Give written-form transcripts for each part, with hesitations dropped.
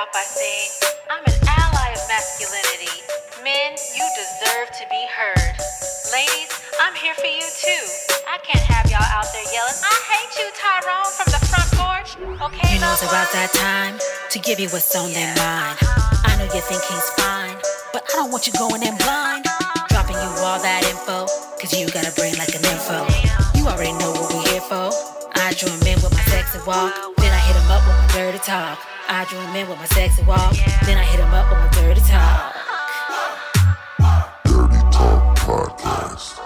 out by saying, I'm an ally of masculinity. Men, you deserve to be heard. Ladies, I'm here for you too. I can't have y'all out there yelling, I hate you, Tyrone, from the front porch. Okay, you know it's about that time to give you what's on their mind. I know you think he's fine, but I don't want you going in blind. Dropping you all that info, cause you got a brain like an info. You already know what we're here for. I drew him in with my sexy walk, then I hit him up with my dirty talk. I drew him in with my sexy walk, then I hit him up with my dirty talk. Dirty Talk Podcast.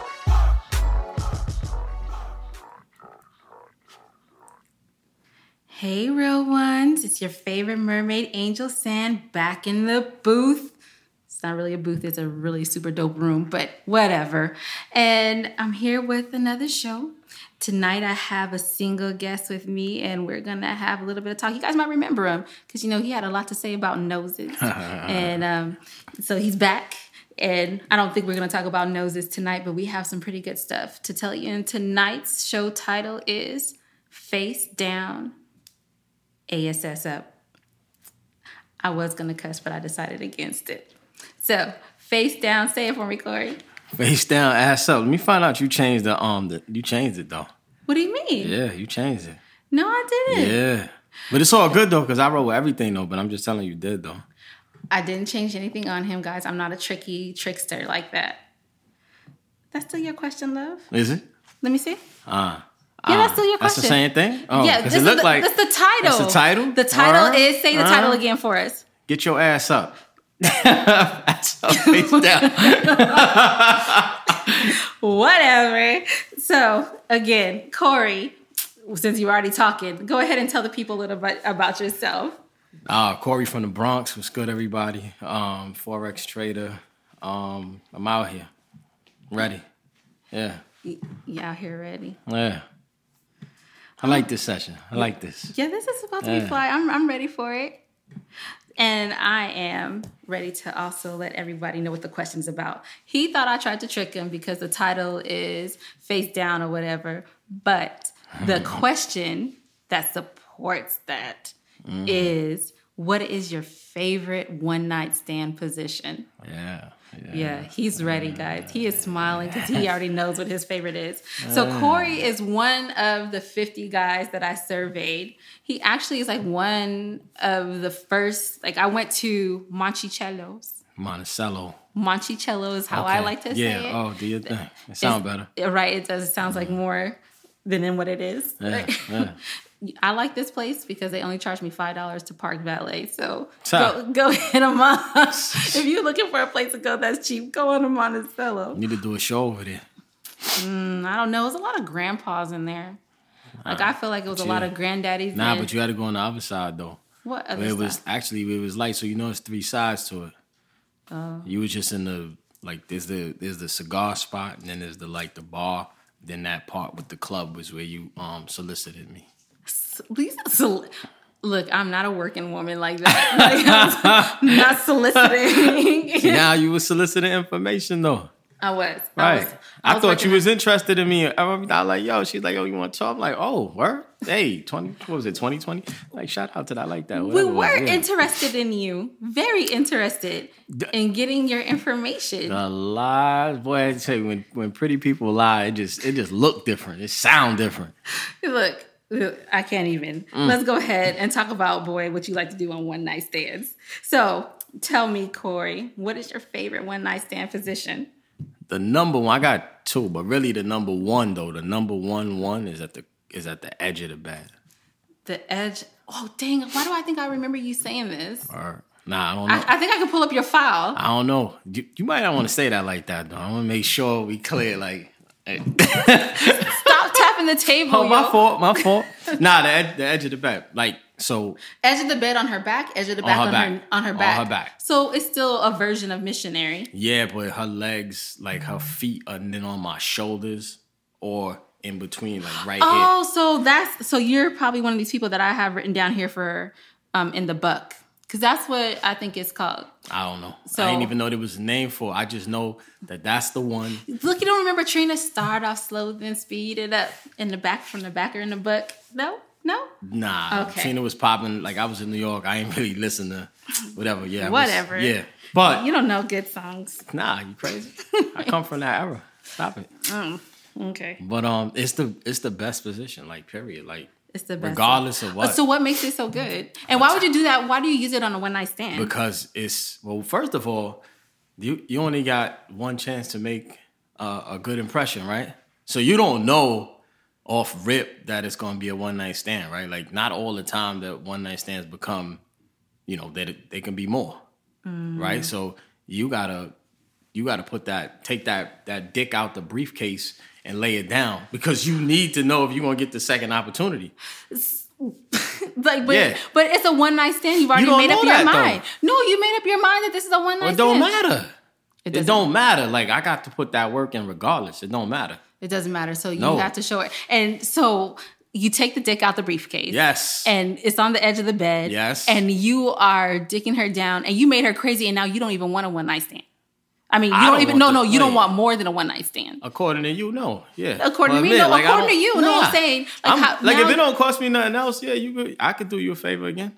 Hey, real ones. It's your favorite mermaid, Angel Sand, back in the booth. It's not really a booth. It's a really super dope room, but whatever. And I'm here with another show. Tonight, I have a single guest with me, and we're going to have a little bit of talk. You guys might remember him because, he had a lot to say about noses. And so he's back. And I don't think we're going to talk about noses tonight, but we have some pretty good stuff to tell you. And tonight's show title is Face Down, ASS Up. I was going to cuss, but I decided against it. So, face down. Say it for me, Corey. Face down, ass up. Let me find out you changed you changed it though. What do you mean? Yeah, you changed it. No, I didn't. Yeah. But it's all good though, because I wrote with everything though, but I'm just telling you did though. I didn't change anything on him, guys. I'm not a trickster like that. That's still your question, love? Is it? Let me see. Yeah, that's still your question. That's the same thing? Oh, yeah, does it look like that's the title. That's the title? The title is, say the title again for us. Get your ass up. Ass up, face down. Whatever. So, again, Corey, since you're already talking, go ahead and tell the people a little bit about yourself. Corey from the Bronx. What's good, everybody? Forex trader. I'm out here. Ready. Yeah. You out here ready? Yeah. I like this session. I like this. Yeah, this is about to be fly. I'm ready for it. And I am ready to also let everybody know what the question's about. He thought I tried to trick him because the title is Face Down or whatever. But the question that supports that is, what is your favorite one-night stand position? Yeah, he's ready, guys. He is smiling because he already knows what his favorite is. So Corey is one of the 50 guys that I surveyed. He actually is like one of the first, I went to Monticello's. Monticello is how I like to say it. Yeah, do your thing. It sounds better. Right, it does. It sounds like more than in what it is. Yeah. I like this place because they only charge me $5 to park valet. So go hit them up. If you're looking for a place to go that's cheap, go on to Monticello. You need to do a show over there. I don't know. There's a lot of grandpas in there. I feel like it was a lot of granddaddies. Nah, but you had to go on the other side though. What other side? It was light, so there's 3 sides to it. You was just in the there's the cigar spot, and then there's the bar. Then that part with the club was where you solicited me. Look, I'm not a working woman like that. I'm not soliciting. See, now you were soliciting information though. I was. Right. I thought you was interested in me. I was like, yo, she's like, yo, you want to talk? I'm like, oh, word? Hey, 2020? Shout out to that. I like that. We were interested in you. Very interested in getting your information. The lies, boy, I tell you, when pretty people lie, it just look different. It sound different. Look, I can't even. Let's go ahead and talk about, what you like to do on one-night stands. So tell me, Corey, what is your favorite one-night stand position? The number one, I got 2, but really the number one though, the number one is at the edge of the bed. The edge. Oh dang! Why do I think I remember you saying this? Nah, I don't know. I think I can pull up your file. I don't know. You might not want to say that like that though. I want to make sure we clear. Stop tapping the table. Oh, my fault. Nah, the edge of the bed, so. Edge of the bed on her back. Edge of the back on her back. On her back. So it's still a version of missionary. Yeah, but her legs, her feet, are then on my shoulders or in between, right here. Oh, so you're probably one of these people that I have written down here for in the buck. Because that's what I think it's called. I don't know. So, I didn't even know there was a name for it. I just know that that's the one. Look, you don't remember Trina start off slow, then speed it up in the back, from the back or in the buck? No? No? Nah. Okay. Seen it was popping. Like, I was in New York. I ain't really listen to whatever. Yeah. Whatever. Yeah. But. You don't know good songs. Nah, you crazy? I come from that era. Stop it. Okay. But it's the best position, like, period. Like, it's the best. Regardless of what. So what makes it so good? And why would you do that? Why do you use it on a one night stand? Because first of all, you only got one chance to make a good impression, right? So you don't know off rip that it's going to be a one night stand, right? Like, not all the time that one night stands become, that they can be more, right? So you gotta take that dick out the briefcase and lay it down, because you need to know if you're gonna get the second opportunity. But it's a one night stand. You've already made up your mind. No, you made up your mind that this is a one night stand. It don't matter. It don't matter. Like, I got to put that work in regardless. It don't matter. It doesn't matter. So you have to show it. And so you take the dick out the briefcase. Yes. And it's on the edge of the bed. Yes. And you are dicking her down, and you made her crazy, and now you don't even want a one night stand. I mean, you don't want more than a one night stand. According to you, no. Yeah. According to me, no. Like, according to you, no. I'm saying, if it don't cost me nothing else, yeah, I could do you a favor again.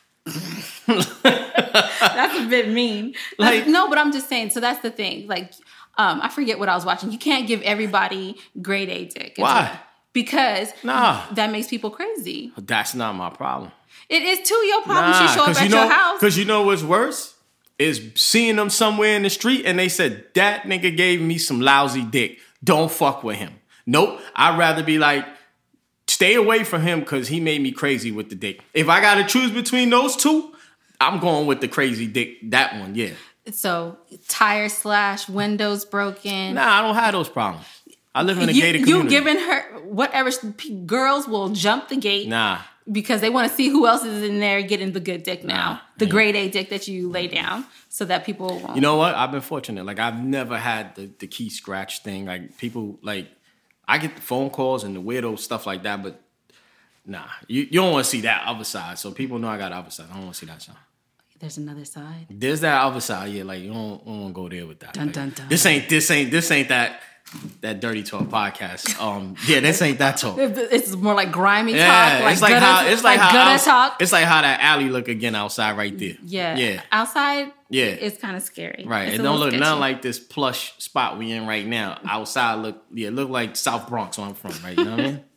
That's a bit mean. No, but I'm just saying. So that's the thing. Like, I forget what I was watching. You can't give everybody grade A dick. Why? Because that makes people crazy. That's not my problem. It is too your problem. She show up at your house. Because you know what's worse? Is seeing them somewhere in the street and they said, that nigga gave me some lousy dick. Don't fuck with him. Nope. I'd rather be like, stay away from him because he made me crazy with the dick. If I got to choose between those two, I'm going with the crazy dick. That one, yeah. So, tire slash, windows broken. Nah, I don't have those problems. I live in a gated community. You giving her whatever. Girls will jump the gate. Nah. Because they want to see who else is in there getting the good dick now. The grade A dick that you lay down so that people won't. You know what? I've been fortunate. Like, I've never had the key scratch thing. Like, people, like, I get the phone calls and the weirdo stuff like that, but nah. You don't want to see that other side. So people know I got the other side. I don't want to see that side. There's another side. There's that other side. Yeah, like, you don't want to go there with that. Dun, like, dun, dun. This ain't that Dirty Talk podcast. Yeah, this ain't that talk. It's more like grimy talk. Yeah, it's like gutter talk. It's like how that alley look again outside right there. Yeah. Outside, yeah, it's kind of scary. Right. It don't look nothing like this plush spot we in right now. Outside look like South Bronx where I'm from, right? You know what I mean?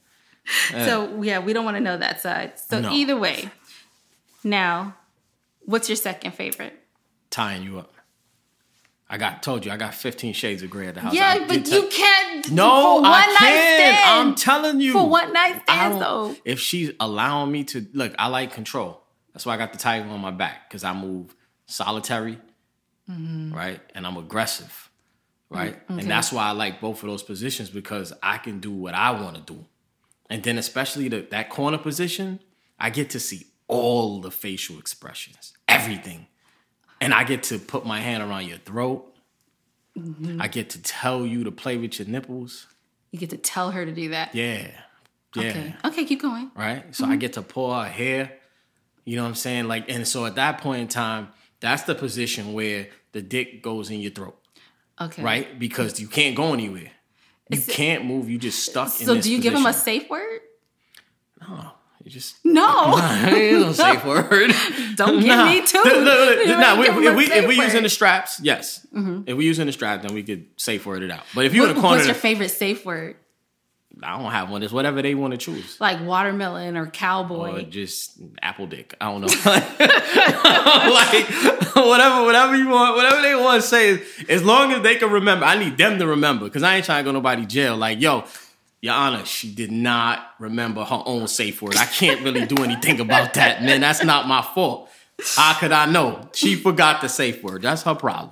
So we don't want to know that side. So either way, now, what's your second favorite? Tying you up. Told you I got 15 shades of gray at the house. Yeah, but you can't. No, I can. I'm telling you. For one night stand, though. If she's allowing me to, look, I like control. That's why I got the tiger on my back, because I move solitary, right? And I'm aggressive, right? Okay. And that's why I like both of those positions, because I can do what I want to do. And then especially that corner position, I get to see all the facial expressions, everything. And I get to put my hand around your throat. Mm-hmm. I get to tell you to play with your nipples. You get to tell her to do that? Yeah. Okay, keep going. Right? So I get to pull her hair. You know what I'm saying? Like, and so at that point in time, that's the position where the dick goes in your throat. Okay. Right? Because you can't go anywhere. You can't move. You just stuck in this position. So do you give him a safe word? No. You just ain't no safe word. Don't get me too. If we using the straps, yes. Mm-hmm. If we using the straps, then we could safe word it out. But if you in the corner, what's your favorite safe word? I don't have one. It's whatever they want to choose. Like watermelon or cowboy. Or just apple dick. I don't know. Like whatever you want, whatever they want to say. As long as they can remember. I need them to remember, because I ain't trying to go nobody jail. Like, yo, Your Honor, she did not remember her own safe word. I can't really do anything about that, man. That's not my fault. How could I know? She forgot the safe word. That's her problem.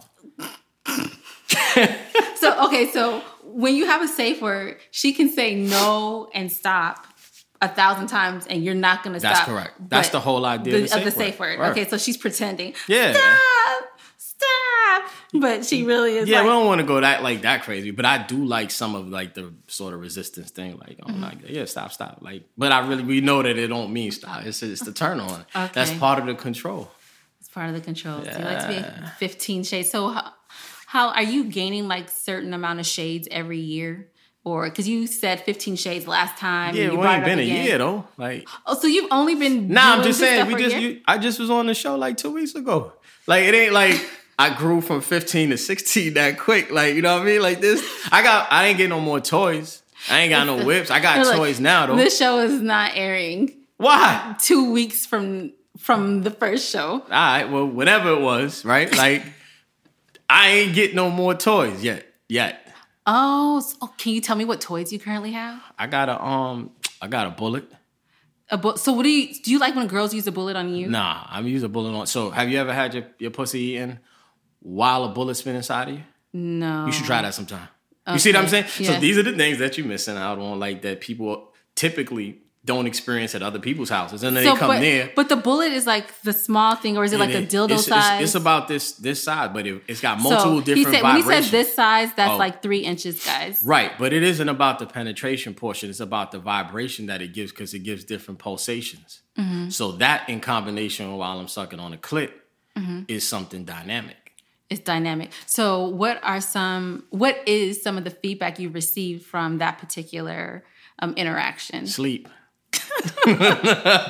So when you have a safe word, she can say no and stop 1,000 times, and you're not going to stop. That's correct. That's the whole idea of the safe word. Right. Okay, so she's pretending. Yeah. Stop. But she really is. Yeah, we don't want to go that crazy. But I do like some of like the sort of resistance thing. Like, stop. Like, but we know that it don't mean stop. It's the turn on. Okay. That's part of the control. It's part of the control. Yeah. So you like to be 15 shades. So how are you gaining like certain amount of shades every year? Or because you said 15 Shades last time. Yeah, and you it ain't been a again. year though. Like, oh, so you've only been. Nah, I'm just saying. I I just was on the show like 2 weeks ago. Like, it ain't like I grew from 15 to 16 that quick. Like, you know what I mean? Like this, I ain't getting no more toys. I ain't got no whips. I got toys now though. This show is not airing. Why? 2 weeks from the first show. All right, well, whatever it was, right? Like, I ain't get no more toys yet. Oh, can you tell me what toys you currently have? I got a bullet. So what do you like when girls use a bullet on you? Nah, I'm using a bullet on. So have you ever had your pussy eaten while a bullet's been inside of you? No. You should try that sometime. Okay. You see what I'm saying? Yeah. So these are the things that you're missing out on, like that people typically don't experience at other people's houses, and then they come near. But the bullet is like the small thing, or is it like a dildo size? It's about this size, but it's got multiple different vibrations. When he says this size, that's like 3 inches, guys. Right, but it isn't about the penetration portion. It's about the vibration that it gives, because it gives different pulsations. Mm-hmm. So that in combination while I'm sucking on a clit is something dynamic. It's dynamic. So what is some of the feedback you received from that particular interaction? Sleep. That's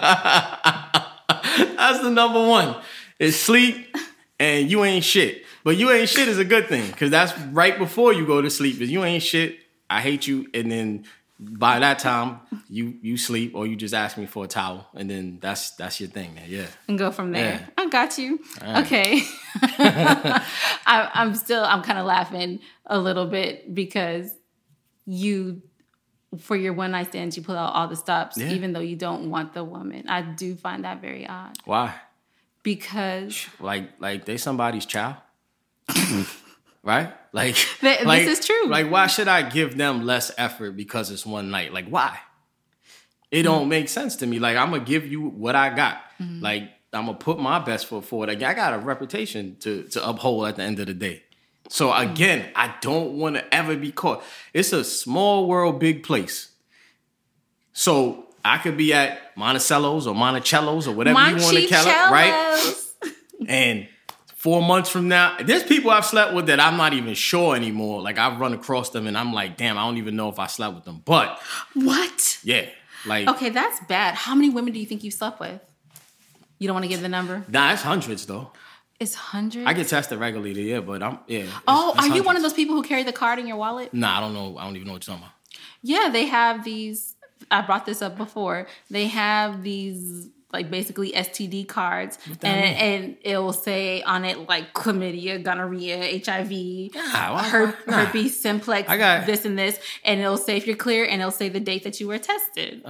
the number one. It's sleep and you ain't shit. But you ain't shit is a good thing, because that's right before you go to sleep. Is you ain't shit, I hate you, and then by that time you sleep, or you just ask me for a towel, and then that's your thing, man. Yeah. And go from there. Yeah. I got you. Right. Okay. I'm kind of laughing a little bit because for your one night stands, you pull out all the stops, even though you don't want the woman. I do find that very odd. Why? Because like they somebody's child, right? Like this is true. Like, why should I give them less effort because it's one night? Like, why? It don't make sense to me. Like, I'm gonna give you what I got. Mm-hmm. Like, I'm gonna put my best foot forward. Like, I got a reputation to uphold at the end of the day. So again, I don't want to ever be caught. It's a small world, big place. So I could be at Monticello's or Monticello's or whatever you want to call it, right? And 4 months from now, there's people I've slept with that I'm not even sure anymore. Like, I've run across them and I'm like, damn, I don't even know if I slept with them. But what? Yeah, like, okay, that's bad. How many women do you think you slept with? You don't want to give the number? Nah, it's hundreds though. It's hundreds? I get tested regularly, but are you hundreds. One of those people who carry the card in your wallet? Nah, I don't know. I don't even know what you're talking about. Yeah, they have these. I brought this up before. They have these, like, basically STD cards, and it will say on it like chlamydia, gonorrhea, HIV, herpes simplex, this and this, and it'll say if you're clear, and it'll say the date that you were tested.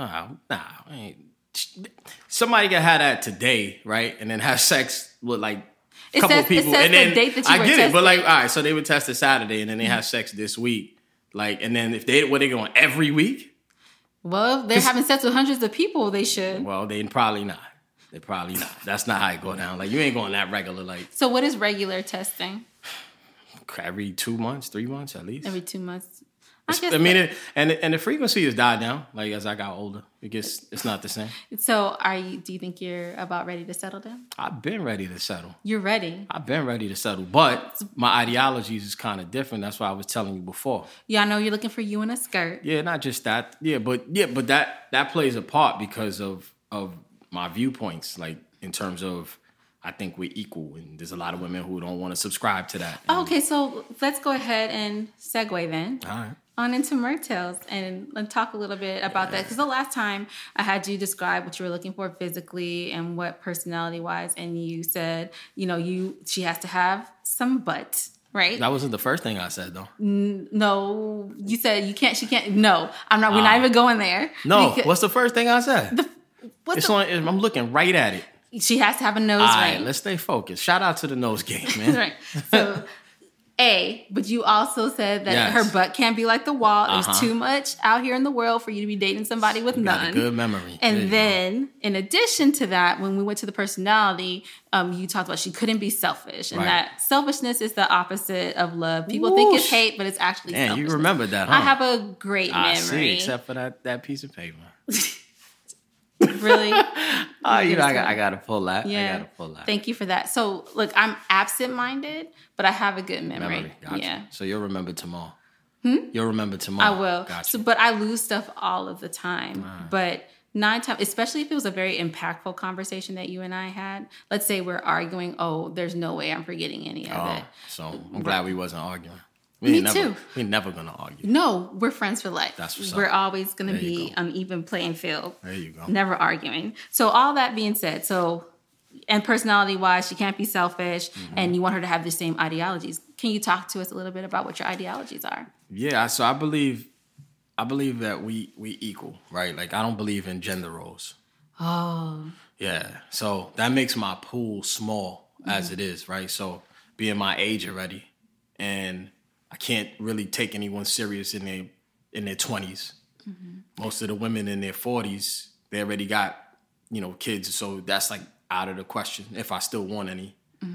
Somebody can have that today, right, and then have sex with like a couple of people, and then the date that you were tested. It, but like, all right, so they would test it Saturday, and then they have sex this week, like, and then if they going every week. Well, if they're having sex with hundreds of people, they should. Well, they probably not. They're probably not. That's not how it go down. Like, you ain't going that regular. Like, so what is regular testing? Every 2 months, 3 months at least. Every 2 months. And the frequency has died down. Like, as I got older, it's not the same. So, do you think you're about ready to settle down? I've been ready to settle. You're ready. I've been ready to settle, but my ideologies is kind of different. That's why I was telling you before. Yeah, I know you're looking for you in a skirt. Yeah, not just that. But that plays a part because of my viewpoints. Like, in terms of, I think we're equal, and there's a lot of women who don't want to subscribe to that. Okay, so let's go ahead and segue then. All right. On into Mertales and talk a little bit about that. Because the last time I had you describe what you were looking for physically and what personality-wise, and you said, she has to have some butt, right? That wasn't the first thing I said, though. No, you said she can't. No, I'm not. We're not even going there. No, what's the first thing I said? I'm looking right at it. She has to have a nose ring. All right, let's stay focused. Shout out to the nose game, man. Right. So, but you also said that her butt can't be like the wall. There's too much out here in the world for you to be dating somebody with none. Got a good memory. And then, in addition to that, when we went to the personality, you talked about she couldn't be selfish. And that selfishness is the opposit of love. People think it's hate, but it's actually selfishness. You remember that, huh? I have a great memory. See, except for that piece of paper. Really? I gotta pull that. Yeah. I gotta pull that. Thank you for that. So, look, I'm absent-minded, but I have a good memory. Gotcha. Yeah. So you'll remember tomorrow. You'll remember tomorrow. I will. Gotcha. So, but I lose stuff all of the time. But 9 times, especially if it was a very impactful conversation that you and I had. Let's say we're arguing. Oh, there's no way I'm forgetting any of it. So I'm glad we wasn't arguing. Me too. We're never gonna argue. No, we're friends for life. That's what's up. We're always gonna be on even playing field. There you go. Never arguing. So all that being said, and personality wise, she can't be selfish, and you want her to have the same ideologies. Can you talk to us a little bit about what your ideologies are? Yeah, so I believe that we equal, right? Like I don't believe in gender roles. Oh. Yeah. So that makes my pool small as it is, right? So being my age already, and I can't really take anyone serious in their 20s. Most of the women in their 40s, they already got, kids. So that's like out of the question if I still want any.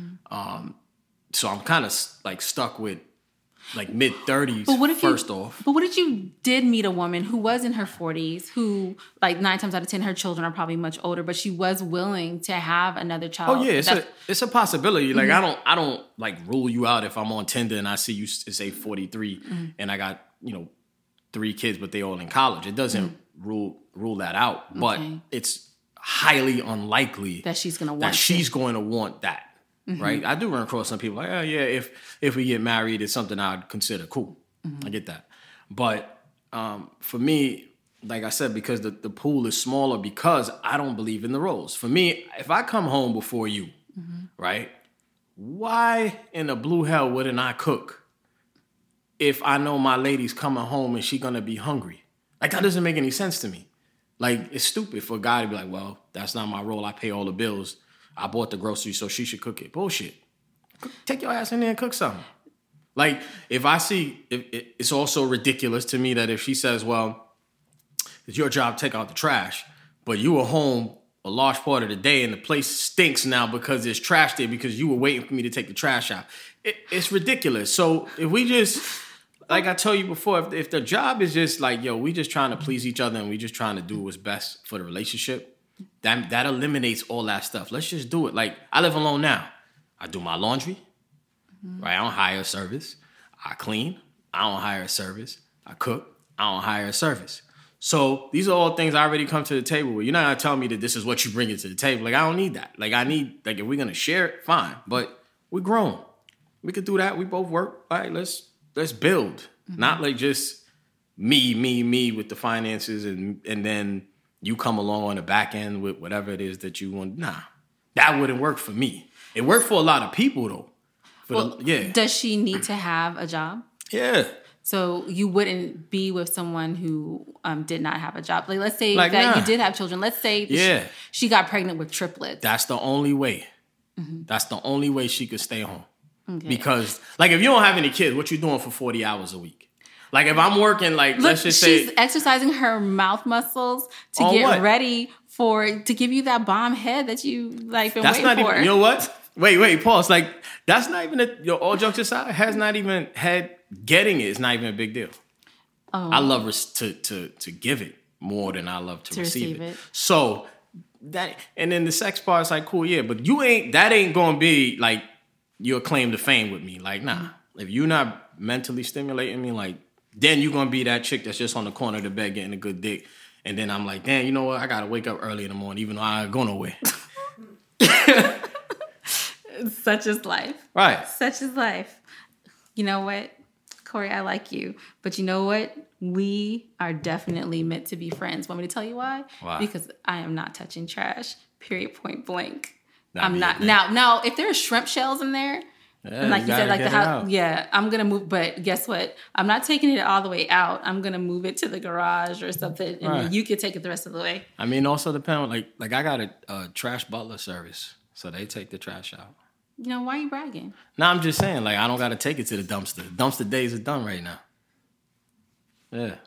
So I'm kind of like stuck with like mid 30s first off. But what if you did meet a woman who was in her 40s, who like 9 times out of 10, her children are probably much older, but she was willing to have another child? Oh yeah, it's a possibility. Like I don't like rule you out if I'm on Tinder and I see you say 43 and I got 3 kids, but they all in college. It doesn't rule that out, but it's highly unlikely that she's going to want that. Right? I do run across some people like, oh yeah, if we get married, it's something I'd consider. Cool. I get that. But for me, like I said, because the pool is smaller, because I don't believe in the roles. For me, if I come home before you, right, why in the blue hell wouldn't I cook if I know my lady's coming home and she gonna be hungry? Like that doesn't make any sense to me. Like it's stupid for a guy to be like, well, that's not my role. I pay all the bills. I bought the groceries, so she should cook it. Bullshit. Take your ass in there and cook something. Like, if I see, it's also ridiculous to me that if she says, well, it's your job to take out the trash, but you were home a large part of the day and the place stinks now because there's trash there because you were waiting for me to take the trash out. It's ridiculous. So if we just, like I told you before, if the job is just like, yo, we just trying to please each other and we just trying to do what's best for the relationship, that eliminates all that stuff. Let's just do it. Like, I live alone now. I do my laundry, right? I don't hire a service. I clean. I don't hire a service. I cook. I don't hire a service. So these are all things I already come to the table with. You're not going to tell me that this is what you bring it to the table. Like, I don't need that. Like, if we're going to share it, fine. But we're grown. We could do that. We both work. All right, let's build. Not like just me with the finances and then you come along on the back end with whatever it is that you want. Nah, that wouldn't work for me. It worked for a lot of people, though. Does she need to have a job? Yeah. So you wouldn't be with someone who did not have a job. Like, let's say you did have children. Let's say she got pregnant with triplets. That's the only way. That's the only way she could stay home. Okay. Because, like, if you don't have any kids, what you doing for 40 hours a week? Like, if I'm working, like, let's just say... she's exercising her mouth muscles to get ready to give you that bomb head that you, like, been waiting for. Even, you know what? Wait, pause. Like, that's not even... all jokes aside, getting it is not even a big deal. Oh. I love to give it more than I love to receive it. So, that... And then the sex part is like, cool, yeah, but that ain't gonna be, like, your claim to fame with me. Like, nah. If you're not mentally stimulating me, like, then you're going to be that chick that's just on the corner of the bed getting a good dick. And then I'm like, damn, you know what? I got to wake up early in the morning, even though I ain't go nowhere. Such is life. Right. Such is life. You know what? Corey, I like you. But you know what? We are definitely meant to be friends. Want me to tell you why? Why? Because I am not touching trash. Period, point blank. I'm not. Now, if there are shrimp shells in there... and like you said, like the house, I'm gonna move. But guess what? I'm not taking it all the way out. I'm gonna move it to the garage or something, and then you can take it the rest of the way. I mean, also depend. Like I got a trash butler service, so they take the trash out. You know, why are you bragging? No, I'm just saying. Like, I don't got to take it to the dumpster. Dumpster days are done right now. Yeah.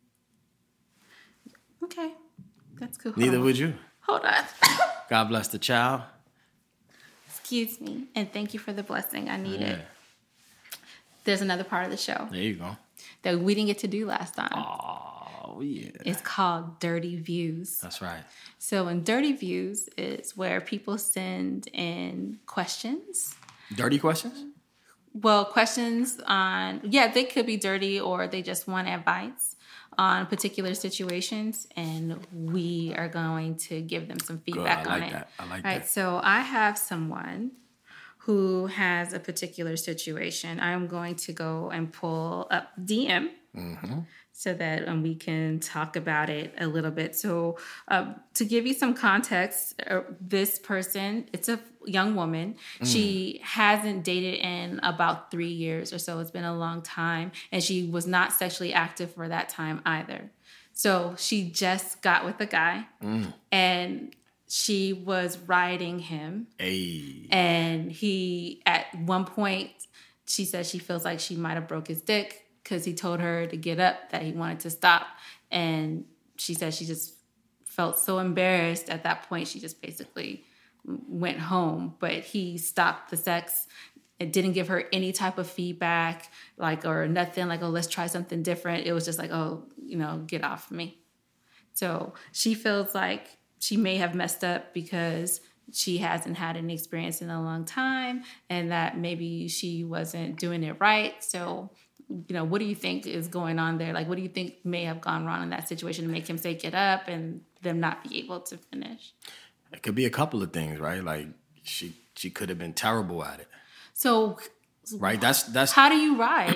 Okay, that's cool. Neither would you. Hold on. God bless the child. Excuse me, and thank you for the blessing. I need it. There's another part of the show. There you go. That we didn't get to do last time. Oh, yeah. It's called Dirty Views. That's right. So in Dirty Views is where people send in questions. Dirty questions? Well, questions on, they could be dirty or they just want advice on particular situations, and we are going to give them some feedback on it. I like that. So I have someone who has a particular situation. I'm going to go and pull up DM so that we can talk about it a little bit. So to give you some context, this person, it's a young woman. She hasn't dated in about 3 years or so. It's been a long time. And she was not sexually active for that time either. So she just got with a guy and she was riding him. Hey. And he, at one point, she said she feels like she might have broke his dick because he told her to get up, that he wanted to stop. And she said she just felt so embarrassed at that point. She just basically went home. But he stopped the sex. It didn't give her any type of feedback, or nothing like, oh, let's try something different. It was just like, oh, get off me. So she feels like she may have messed up because she hasn't had any experience in a long time and that maybe she wasn't doing it right. So, what do you think is going on there? Like, what do you think may have gone wrong in that situation to make him say get up and them not be able to finish? It could be a couple of things, right? Like she could have been terrible at it. So, right, that's how do you ride?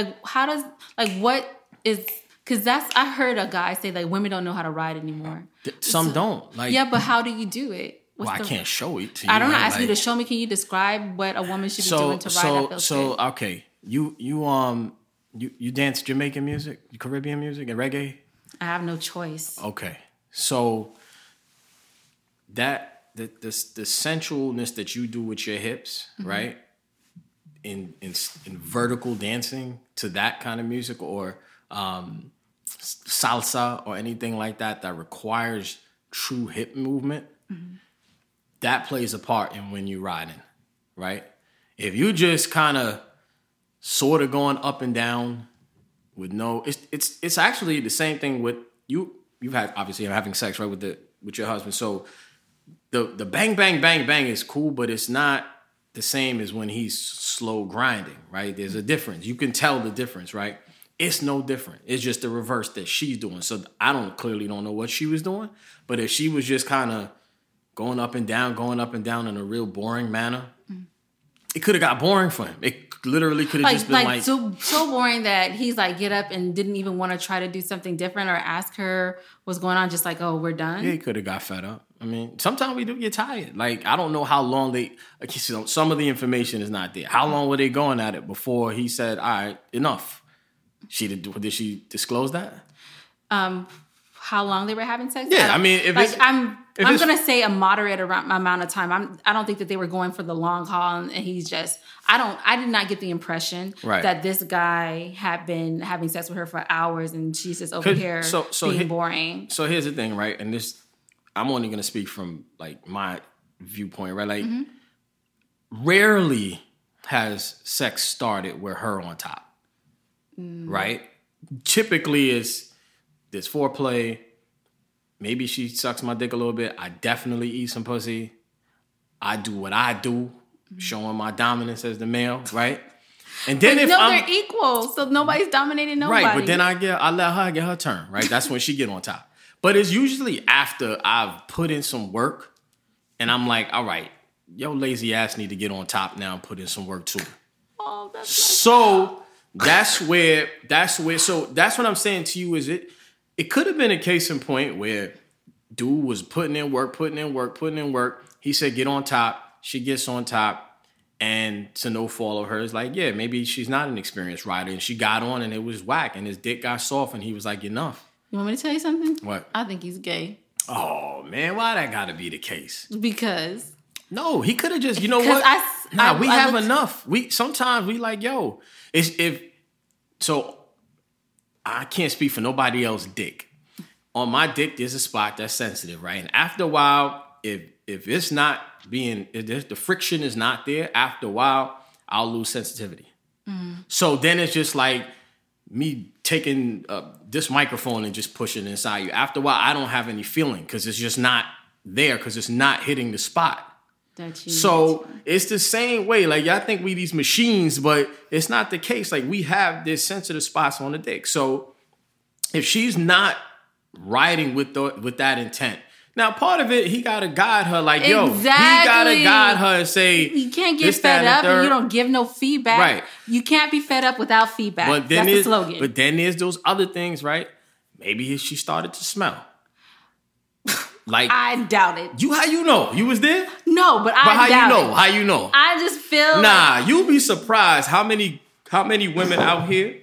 Because I heard a guy say like women don't know how to ride anymore. Some don't. Yeah, but how do you do it? I can't show it to you. I don't know. Ask you to show me. Can you describe what a woman should be doing to ride? That feels good? Okay, you dance Jamaican music, Caribbean music, and reggae. I have no choice. Okay, so that the sensualness that you do with your hips, right? In vertical dancing to that kind of music, or salsa or anything like that requires true hip movement, that plays a part in when you're riding, right? If you just kind of sort of going up and down with it's actually the same thing with you've had, obviously, having sex, right, with your husband. So the bang bang bang bang is cool, but it's not the same as when he's slow grinding, right? There's a difference. You can tell the difference, right? It's no different. It's just the reverse that she's doing. So I clearly don't know what she was doing, but if she was just kind of going up and down in a real boring manner, it could have got boring for him. It literally could have just been so boring that he's like get up and didn't even want to try to do something different or ask her what's going on. Just like, oh, we're done. Yeah, he could have got fed up. I mean, sometimes we do get tired. Like, I don't know how long some of the information is not there. How long were they going at it before he said, all right, enough? Did she disclose that? How long they were having sex? Yeah, I mean, I'm gonna say a moderate amount of time. I don't think that they were going for the long haul, and he's just. I did not get the impression that this guy had been having sex with her for hours, and she's just over here being boring. So here's the thing, right? And this, I'm only gonna speak from like my viewpoint, right? Like, rarely has sex started with her on top, right? Typically, there's foreplay. Maybe she sucks my dick a little bit. I definitely eat some pussy. I do what I do, showing my dominance as the male, right? And then they're equal, so nobody's dominating nobody. Right, but then I let her get her turn, right? That's when she get on top. But it's usually after I've put in some work, and I'm like, all right, yo lazy ass need to get on top now and put in some work too. Oh, that's so that's where. So that's what I'm saying to you is it could have been a case in point where dude was putting in work. He said, get on top. She gets on top. And to no fault of hers, like, yeah, maybe she's not an experienced rider. And she got on and it was whack. And his dick got soft and he was like, enough. You want me to tell you something? What? I think he's gay. Oh, man. Why that got to be the case? Because. No, he could have just, you know what? We have enough. Sometimes we like, yo, so I can't speak for nobody else's dick. On my dick, there's a spot that's sensitive, right? And after a while, if it's not if the friction is not there, after a while, I'll lose sensitivity. So then it's just like me taking this microphone and just pushing it inside you. After a while, I don't have any feeling because it's just not there because it's not hitting the spot. So it's the same way. Like, y'all think we these machines, but it's not the case. Like, we have this sensitive spots on the dick. So if she's not riding with that intent, now part of it, he gotta guide her. Like, yo, he gotta guide her and say, you can't get fed up and you don't give no feedback. Right. You can't be fed up without feedback. But then that's the slogan. But then there's those other things, right? Maybe she started to smell. Like, I doubt it. How you know? You was there? No, but I doubt it. How you know? I just feel you'll be surprised how many women out here,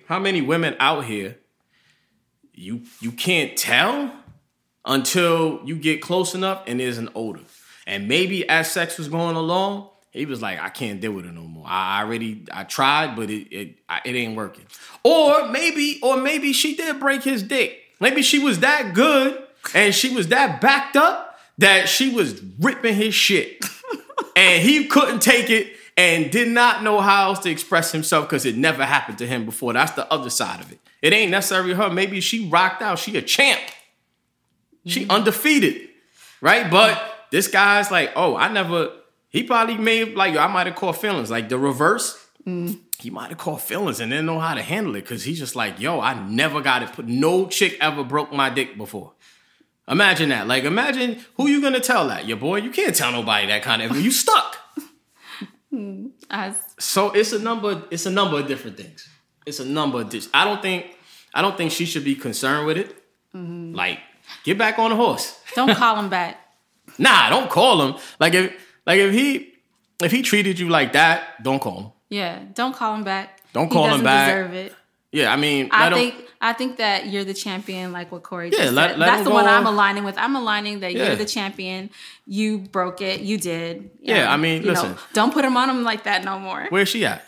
you can't tell until you get close enough and there's an odor. And maybe as sex was going along, he was like, I can't deal with it no more. I tried, but it ain't working. Or maybe she did break his dick. Maybe she was that good and she was that backed up that she was ripping his shit. And he couldn't take it and did not know how else to express himself because it never happened to him before. That's the other side of it. It ain't necessarily her. Maybe she rocked out. She a champ. She undefeated. Right? But this guy's like, he probably made, like, I might have caught feelings. Like, the reverse, he might have caught feelings and didn't know how to handle it because he's just like, I never got it. No chick ever broke my dick before. Imagine that. Like, imagine who you going to tell that? Your boy? You can't tell nobody that kind of... You stuck. So it's a number of different things. It's a number of... I don't think she should be concerned with it. Mm-hmm. Like, get back on the horse. Don't call him back. Nah, don't call him. If he treated you like that, don't call him. Yeah, don't call him back. Don't call him back. He doesn't deserve it. Yeah, I mean, I think that you're the champion, like what Corey just said. That's the one I'm aligning with. I'm aligning that you're the champion. You broke it. You did. Yeah, I mean, listen. Don't put him on him like that no more. Where's she at?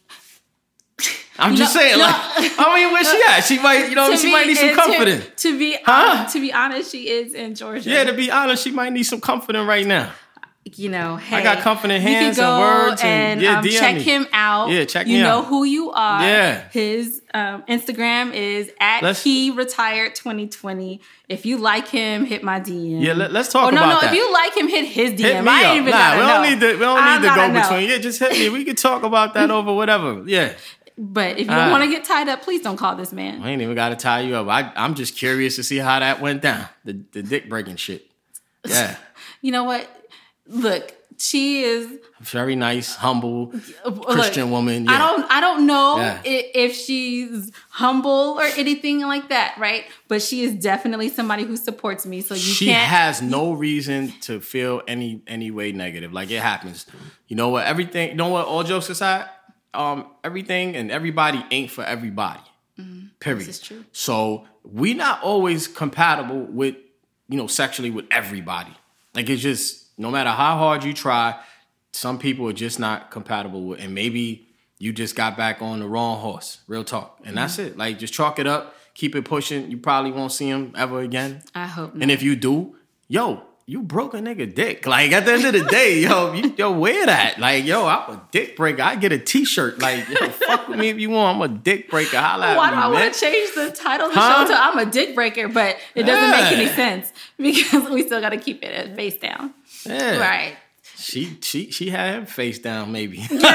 I'm just saying, where's she at? She might, she might need some comforting. To be honest, she is in Georgia. Yeah, to be honest, she might need some comforting right now. Hey, I got confident hands and words and check him out. Yeah, check me out. You know who you are. Yeah. His Instagram is @HeRetired2020. If you like him, hit my DM. Yeah, let's talk about that. If you like him, hit his DM. Hit me I ain't even we don't need to go know. between. Yeah, just hit me. We can talk about that over whatever. Yeah. But if you don't want to get tied up, please don't call this man. I ain't even got to tie you up. I'm just curious to see how that went down. The dick breaking shit. Yeah. You know what? Look, she is very nice, humble Christian woman. Yeah. I don't know if she's humble or anything like that, right? But she is definitely somebody who supports me. So she has no reason to feel any way negative. Like, it happens. You know what? Everything. You know what? All jokes aside, everything and everybody ain't for everybody. Mm-hmm. Period. This is true. So we not always compatible with, sexually with everybody. Like, it's just. No matter how hard you try, some people are just not compatible with, and maybe you just got back on the wrong horse. Real talk. And that's it. Like, just chalk it up, keep it pushing. You probably won't see him ever again. I hope not. And if you do, you broke a nigga dick. Like, at the end of the day, yo, wear that. Like, I'm a dick breaker. I get a t-shirt. Like, fuck with me if you want. I'm a dick breaker. Holla at me, Why do I want to change the title of the show to I'm a dick breaker? But it doesn't make any sense because we still got to keep it at face down. Yeah. Right. She had him face down, maybe. Hey, you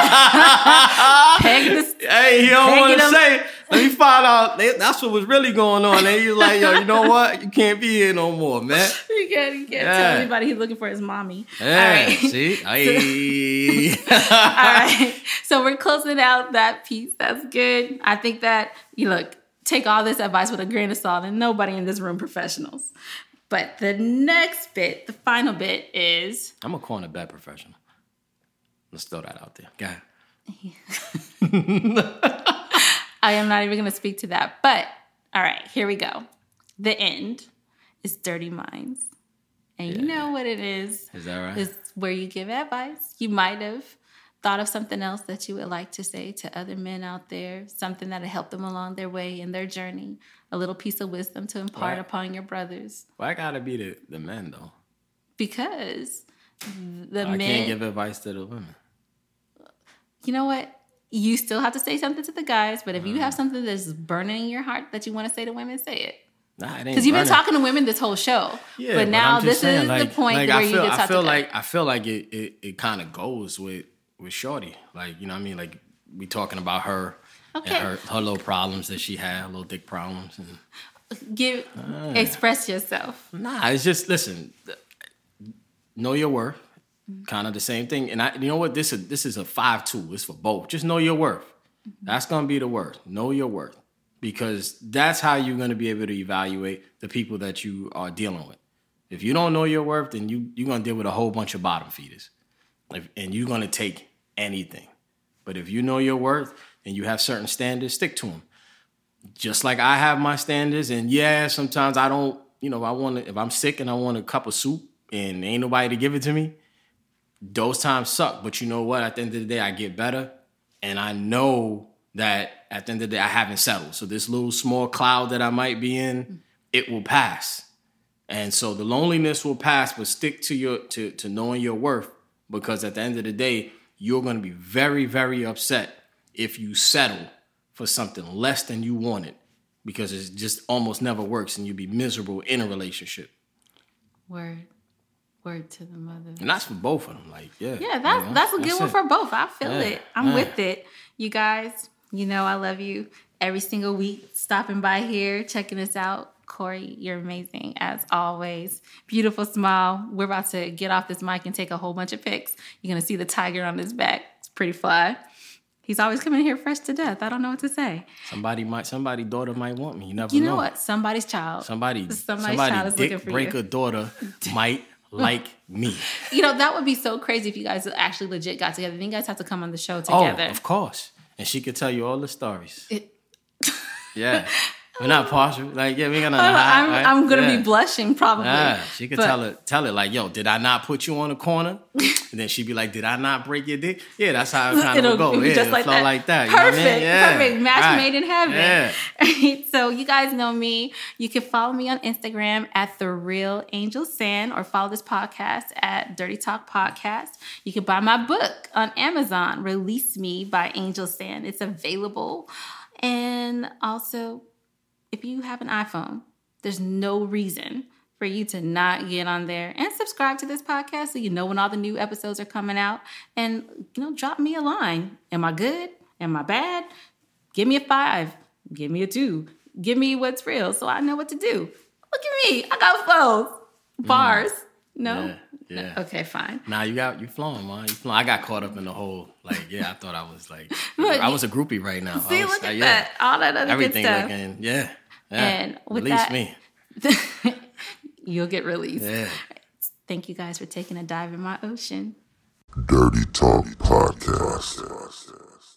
don't want to say. Let me find out. That's what was really going on. And he was like, you know what? You can't be here no more, man. You can't tell anybody he's looking for his mommy. Yeah, all right. See? Hey. All right. So we're closing out that piece. That's good. I think that, take all this advice with a grain of salt, and nobody in this room professionals. But the next bit, the final bit is... I'm a cornerback professional. Let's throw that out there. Go ahead. I am not even going to speak to that. But, all right, here we go. The end is Dirty Minds. And you know what it is. Is that right? It's where you give advice. You might have thought of something else that you would like to say to other men out there, something that will help them along their way in their journey, a little piece of wisdom to impart upon your brothers. Why gotta be the men, though? Because the men... I men... can't give advice to the women. You know what? You still have to say something to the guys, but if you have something that's burning in your heart that you want to say to women, say it. Nah, it ain't. Because you've been talking to women this whole show. Yeah, but now this is the point where you get to I feel like it kind of goes with Shorty. Like, you know what I mean? Like, we talking about her and her little problems that she had, little dick problems. And express yourself. Nah, it's just, listen, know your worth. Kind of the same thing. And you know what? This is a 5-2. It's for both. Just know your worth. That's going to be the word. Know your worth. Because that's how you're going to be able to evaluate the people that you are dealing with. If you don't know your worth, then you're going to deal with a whole bunch of bottom feeders. And you're going to take anything. But if you know your worth and you have certain standards, stick to them. Just like I have my standards. And yeah, sometimes I don't, if I'm sick and I want a cup of soup and ain't nobody to give it to me, those times suck. But you know what? At the end of the day, I get better. And I know that at the end of the day, I haven't settled. So this little small cloud that I might be in, it will pass. And so the loneliness will pass, but stick to to knowing your worth, because at the end of the day, you're going to be very, very upset if you settle for something less than you wanted, because it just almost never works and you'll be miserable in a relationship. Word to the mother. And that's for both of them. Like, yeah. Yeah, that's a good one for both. I feel it. I'm with it. You guys, I love you every single week. Stopping by here, checking us out. Corey, you're amazing as always. Beautiful smile. We're about to get off this mic and take a whole bunch of pics. You're going to see the tiger on his back. It's pretty fly. He's always coming here fresh to death. I don't know what to say. Somebody's daughter might want me. You never know. You know what? Somebody's child. Somebody's child is looking for you. Break a daughter might like me. That would be so crazy if you guys actually legit got together. Then you guys have to come on the show together. Oh, of course. And she could tell you all the stories. Yeah. We're not partial. Like, yeah, we got nothing to hide, right? I'm going to be blushing probably. Yeah, she could tell it like, yo, did I not put you on a corner? And then she'd be like, did I not break your dick? Yeah, that's how it kind of go. Yeah, just like that. Like that. Perfect. You know what I mean? Yeah. Perfect. Match made in heaven. Yeah. So you guys know me. You can follow me on Instagram at The Real Angel San, or follow this podcast at Dirty Talk Podcast. You can buy my book on Amazon, Release Me by Angel San. It's available. And also, if you have an iPhone, there's no reason for you to not get on there and subscribe to this podcast so you know when all the new episodes are coming out. And, drop me a line. Am I good? Am I bad? Give me a 5. Give me a 2. Give me what's real so I know what to do. Look at me. I got flows. Bars. No? Yeah. Okay, fine. Nah, you flowing, man. You flowing. I got caught up in the whole, I thought I was I was a groupie right now. See, look at that. All that other everything good stuff. Looking, yeah. And with release that, me. You'll get released. Yeah. Thank you guys for taking a dive in my ocean. Dirty Talk Podcast.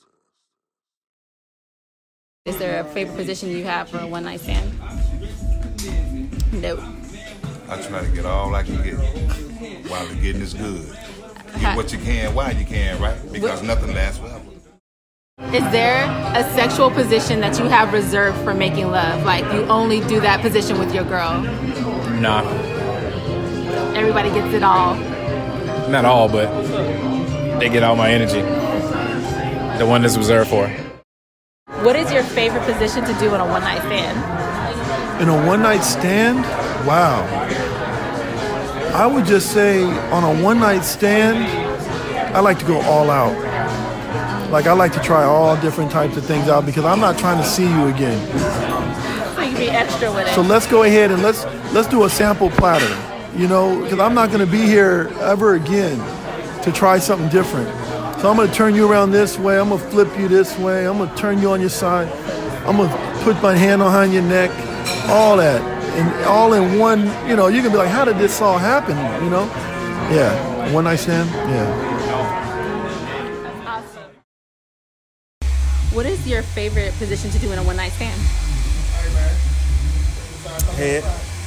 Is there a favorite position you have for a one-night stand? Nope. I try to get all I can get while the getting is good. Get what you can while you can, right? Because nothing lasts forever. Is there a sexual position that you have reserved for making love? Like, you only do that position with your girl? Nah. Everybody gets it all? Not all, but they get all my energy. The one that's reserved for. What is your favorite position to do in a one-night stand? In a one-night stand? Wow. I would just say on a one-night stand, I like to go all out. Like, I like to try all different types of things out because I'm not trying to see you again. So you can be extra with it. So let's go ahead and let's do a sample platter, because I'm not going to be here ever again to try something different. So I'm going to turn you around this way. I'm going to flip you this way. I'm going to turn you on your side. I'm going to put my hand behind your neck, all that. And all in one, you're going to be like, how did this all happen, Yeah, one night stand, yeah. What is your favorite position to do in a one-night stand? Head.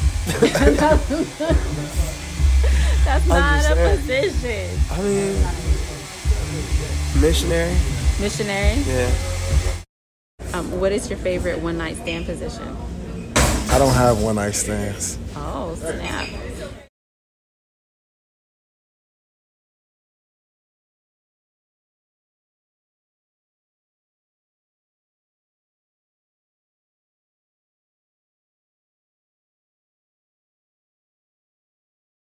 That's not a position. I mean, missionary. Missionary? Yeah. What is your favorite one-night stand position? I don't have one-night stands. Oh, snap.